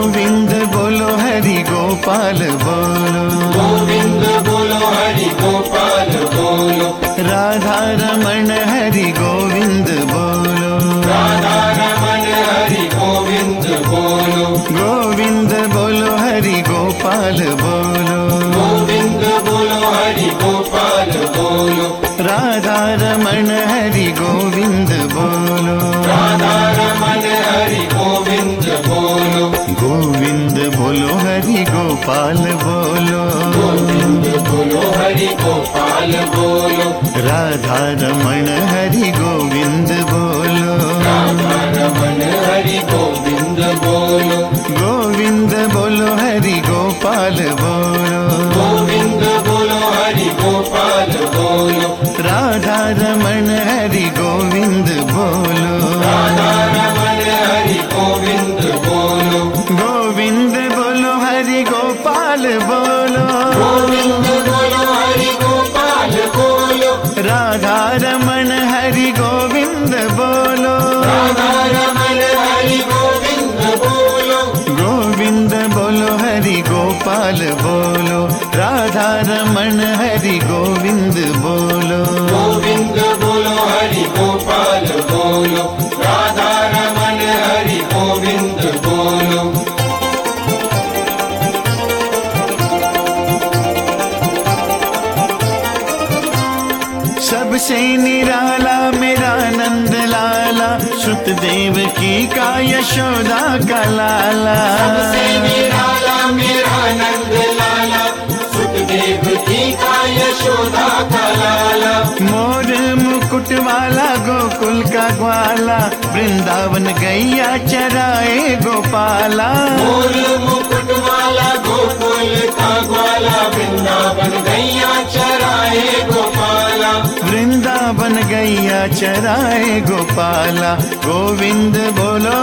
गोविंद बोलो हरि गोपाल बोलो, गोविंद बोलो हरि गोपाल बोलो, राधा रमण हरि गोविंद बोलो, राधा रमण हरि गोविंद बोलो, गोविंद बोलो हरि गोपाल बोलो, गोविंद बोलो हरि गोपाल बोलो, राधा रमण हरि गोविंद बोलो, राधा रमण हरि गोविंद बोलो, गोविंद बोलो हरि गोपाल बोलो, गोविंद बोलो हरि गोपाल बोलो, राधा रमण हरि गोविंद बोलो, राधा रमण हरि गोविंद बोलो, गोविंद बोलो हरि गोपाल बोलो, गोविंद बोलो हरि गोपाल बोलो, राधा रमण हरि गोविंद बोलो, राधा रमण हरि गोविंद बोलो, गोविंद बोलो हरि गोपाल बोलो, गोविंद बोलो हरि गोपाल बोलो, राधा रमण हरि गोविंद बोलो, राधा रमण हरि गोविंद बोलो, गोविंद बोलो हरि गोपाल बोलो, राधा रमण हरि गोविंद बोलो, गोविंद बोलो हरि गोपाल बोलो, राधा रमण हरि गोविंद बोलो, सबसे निराला मेरा नंद लाला, श्रुत देव की का यशोदा का लाला, सबसे निराला मेरा नंद लाला, सुखदेव की का यशोदा का लाला, मोर मुकुट वाला गोकुल का ग्वाला, वृंदावन गैया चराए गोपाला, मोर मुकुट वाला गोकुल का ग्वाला, वृंदावन गैया चराए गोपाला, वृंदावन गैया चराए गोपाला, गोविंद बोलो,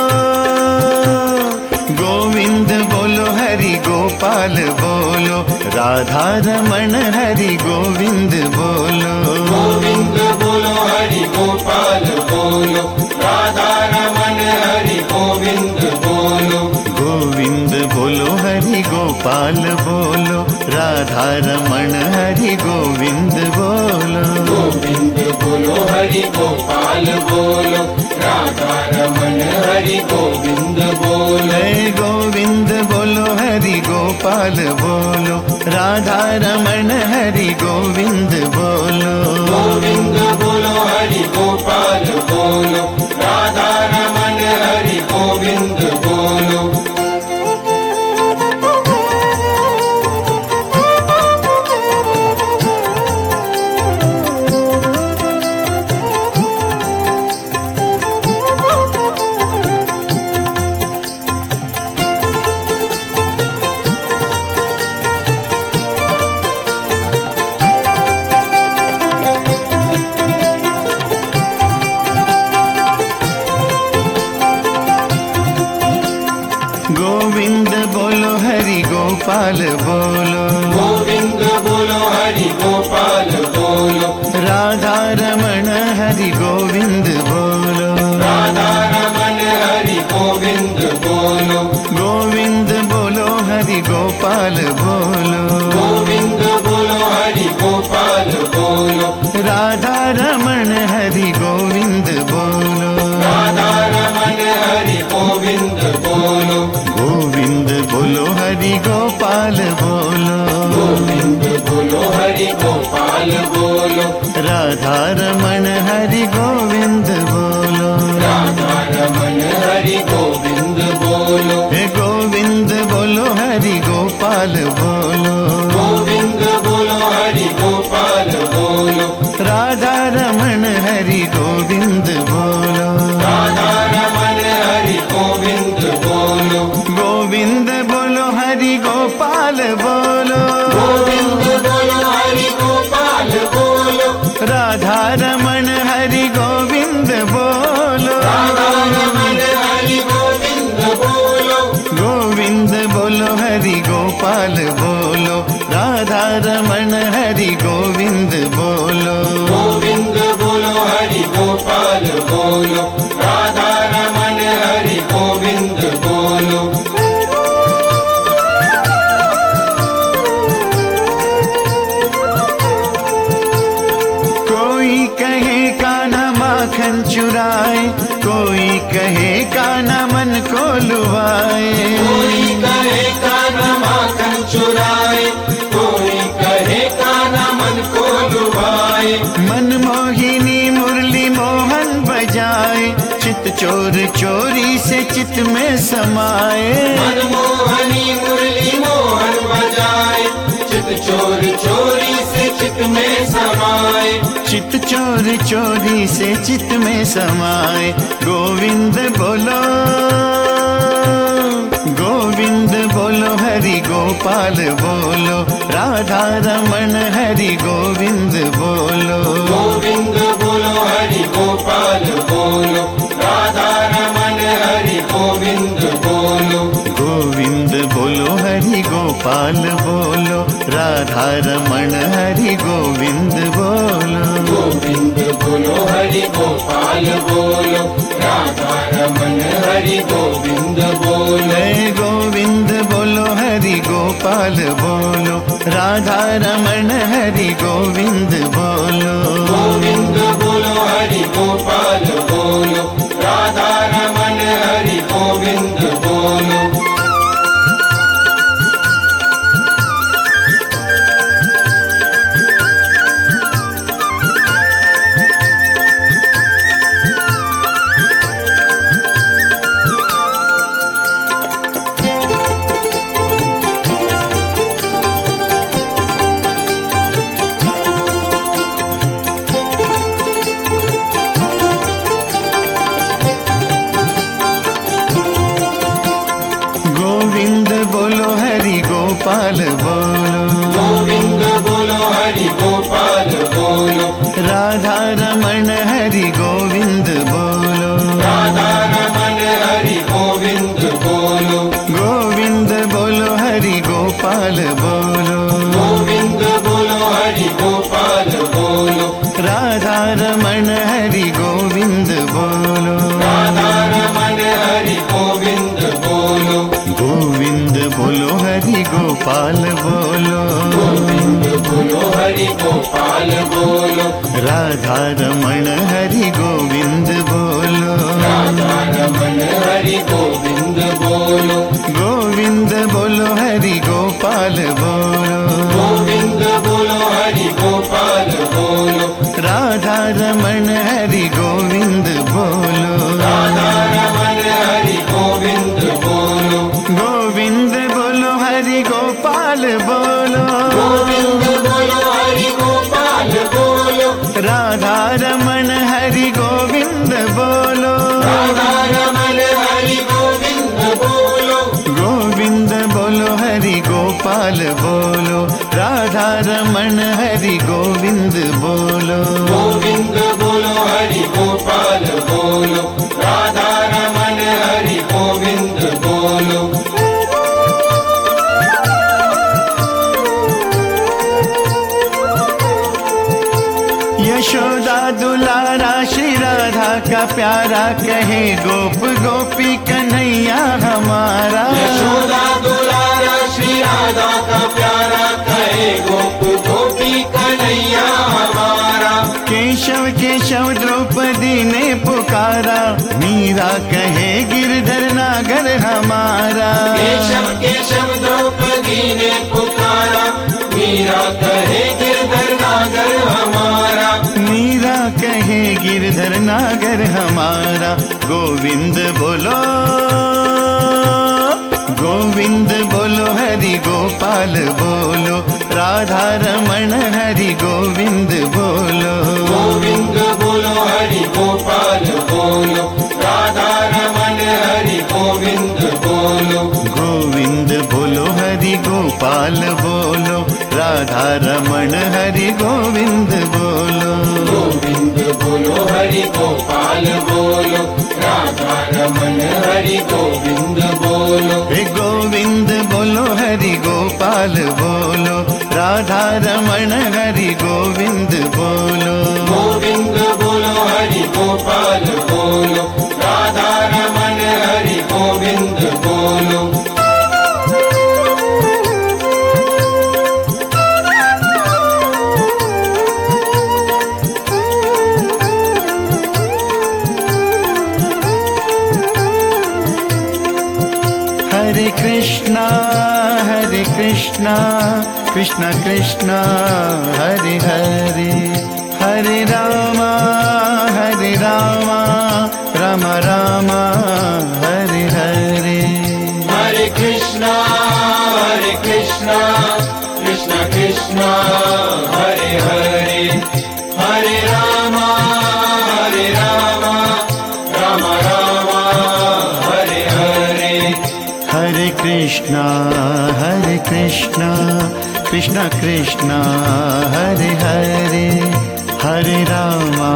गोविंद बोलो हरि गोपाल बोलो, राधा रमण हरि गोविंद बोलो, गोविंद बोलो हरि गोपाल बोलो, राधा रमण हरि गोविंद बोलो, गोविंद बोलो हरि गोपाल बोलो, राधा रमण हरि गोविंद बोलो, गोविंद बोलो हरि गोपाल बोलो, राधा रमण हरि गोविंद बोलो, जय गोविंद बोलो हरि गोपाल बोलो, राधा रमण हरि गोविंद बोलो, गोविंद बोलो हरि गोपाल बोलो, राधा रमण हरि गोविंद बोलो, गोविंद बोलो हरि गोपाल बोलो, गोविंद बोलो हरि गोपाल बोलो, राधा रमण हरि गोविंद बोलो, राधा रमण हरि गोविंद बोलो, गोविंद बोलो हरि गोपाल बोलो, गोविंद बोलो हरि गोपाल बोलो, राधा रमण हरि गोविंद बोलो, राधा रमण हरि गोविंद बोलो, गोविंद बोलो हरि गोपाल बोलो, गोविंद बोलो हरि गोपाल बोलो, राधा रमण हरि गोविंद बोलो, राधा रमण हरि गोविंद बोलो, हे गोविंद बोलो हरि गोपाल बोलो, गोविंद बोलो हरि गोपाल बोलो, राधा रमण हरि गोविंद बोलो, राधा रमण हरि गोविंद बोलो, गोविंद बोलो हरि गोपाल बोलो, गोविंद बोलो हरि गोपाल बोलो, राधा रमण हरि गोविंद लुभाए। कोई कहे कान्हा माखन चुराए, कोई कहे कान्हा मन को लुभाए। मनमोहिनी मुरली मोहन बजाए, चित चोर चोरी से चित में समाए। मनमोहनी मुरली मोहन बजाए, चित चोर चोरी से चित में समाए। चित चोर चोरी से चित में समाए। गोविंद बोलो, गोविंद बोलो, हरि गोपाल बोलो, राधा रमण हरि गोविंद बोलो। गोविंद बोलो हरि गोपाल बोलो, राधा रमण हरि गोविंद बोलो। गोविंद बोलो हरि गोपाल बोलो, राधा रमण हरि गोविंद बोलो। गोविंद बोलो हरि गोपाल बोलो, राधा रमण हरि गोविंद बोलो। जय गोविंद बोलो हरि गोपाल बोलो, राधा रमण हरि गोविंद बोलो। गोविंद बोलो हरि गोपाल बोलो, राधा रमण हरि गोविंद बोलो। गोविंद बोलो हरि गोपाल बोलो, गोविंद बोलो हरि गोपाल बोलो, राधा रमण हरि गोविंद बोलो। राधा रमण हरि गोविंद बोलो। गोविंद बोलो हरि गोपाल बोलो, गोविंद बोलो हरि गोपाल बोलो, राधा रमण हरि गोविंद बोलो। राधा रमण हरि गोविंद बोलो। गोविंद बोलो हरि गोपाल बोलो, गोविंद बोलो हरि गोपाल बोलो, राधा रमण हरि गोविंद बोलो। राधा रमण हरि गोविंद बोलो। गोविंद बोलो हरि गोपाल बोलो, गोविंद बोलो हरि गोपाल बोलो, राधा रमण हरि गोविंद बोलो। राधा रमण हरि गोविंद बोलो। गोविंद बोलो हरि गोपाल बोलो, गोविंद बोलो हरि गोपाल बोलो, राधा रमण हरि गोविंद बोलो। राधा रमण हरि गोविंद बोलो। गोविंद बोलो हरि गोपाल बोलो, राधा रमण हरि गोविंद बोलो। गोविंद बोलो हरि गोपाल बोलो, राधा रमण हरि गोविंद बोलो। यशोदा दुलारा श्री राधा का प्यारा, कहे गोप गोपी कन्हैया हमारा। यशोदा दुलारा श्री राधा का प्यारा, कहे गोप गोपी कन्हैया हमारा। केशव केशव द्रौपदी ने पुकारा, मीरा कहे गिरधर नागर हमारा। केशव केशव द्रौपदी ने पुकारा, मीरा कहे गिरधर नागर हमारा। मीरा कहे गिरधर नागर हमारा। गोविंद बोलो, गोविंद बोलो हरि गोपाल बोलो, राधा रमण हरि गोविंद बोलो। गोविंद बोलो हरि गोपाल बोलो, राधा रमण हरि गोविंद बोलो। गोविंद बोलो हरि गोपाल बोलो, राधा रमण हरि गोविंद बोलो। गोविंद बोलो हरि गोपाल बोलो, राधा रमण हरि गोविंद बोलो। हे गोविंद बोलो हरि गोपाल बोलो, राधा रमण हरि गोविंद बोलो। गोविंद बोलो हरि गोपाल बोलो, राधा रमण हरि गोविंद बोलो। Hare Krishna Krishna Krishna Hare Hare Hare Rama Rama Rama Hare Hare Hare Krishna Krishna Krishna Hare Hare Hare Rama Rama Rama Hare Hare Hare Krishna Krishna Krishna Hare Hare Hare Rama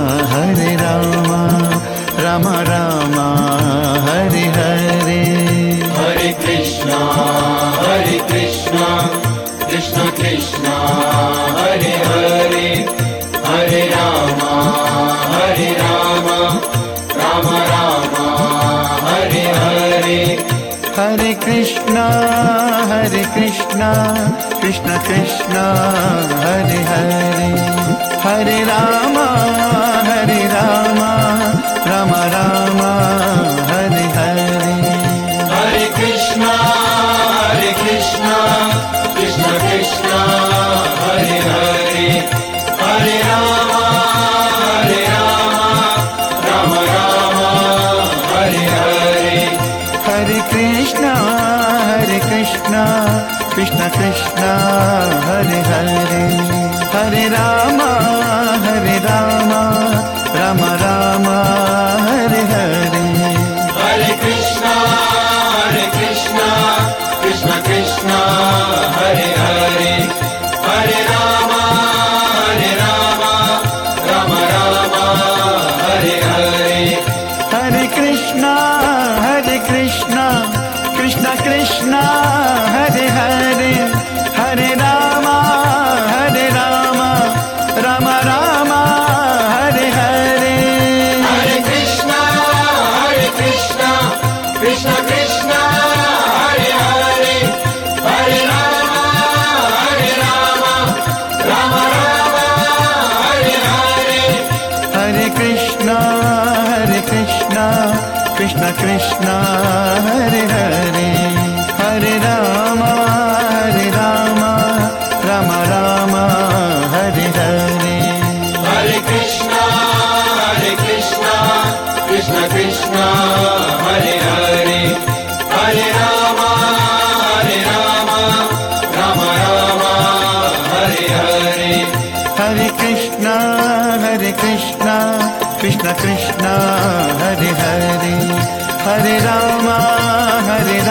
Rama Rama Hare Hare Hare Krishna Krishna Krishna Hare Hare Hare Rama Rama Rama Hare Hare Hare Krishna Krishna Krishna Hare Hare Hare Rama Rama Rama Hare Hare Hare Krishna Krishna Krishna Hare Hare Hare Rama Rama Rama Hare Hare Hare Krishna Krishna Krishna Hare Hare Hare Rama Rama Rama Hare Hare Hare Krishna Krishna Krishna Hare Hare Hare Rama Rama Rama Hare Hare Hare Krishna Krishna Krishna Hare Hare Hare Rama Rama Rama Hare Hare Hare Krishna Krishna Krishna Hare Hare Hare Rama Rama Rama Hare Hare Hare Krishna Krishna Hare Hare Hare Rama Rama Rama Hare Hare Hare Krishna Krishna Hare Hare Hare Rama Rama Rama Hare Hare Hare Krishna Krishna Hare Hare Hare Rama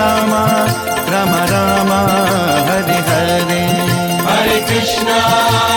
Rama Rama Hare Hare Hare Krishna